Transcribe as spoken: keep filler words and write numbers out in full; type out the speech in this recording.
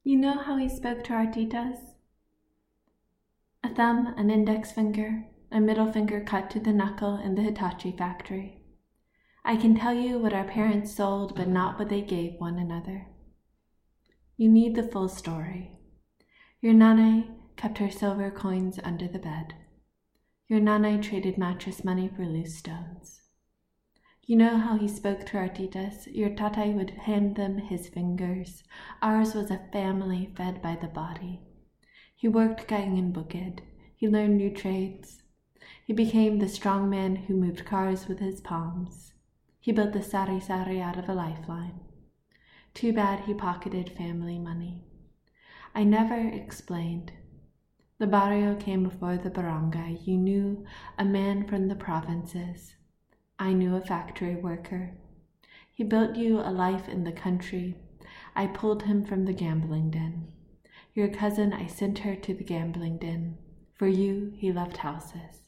You know how he spoke to our titas? A thumb, an index finger, a middle finger cut to the knuckle in the Hitachi factory. I can tell you what our parents sold, but not what they gave one another. You need the full story. Your nana kept her silver coins under the bed. Your nana traded mattress money for loose stones. You know how he spoke to our titas? Your tatai would hand them his fingers. Ours was a family fed by the body. He worked gang in Bukid. He learned new trades. He became the strong man who moved cars with his palms. He built the sari-sari out of a lifeline. Too bad he pocketed family money. I never explained. The barrio came before the barangay. You knew a man from the provinces. I knew a factory worker. He built you a life in the country. I pulled him from the gambling den. Your cousin, I sent her to the gambling den. For you, he left houses.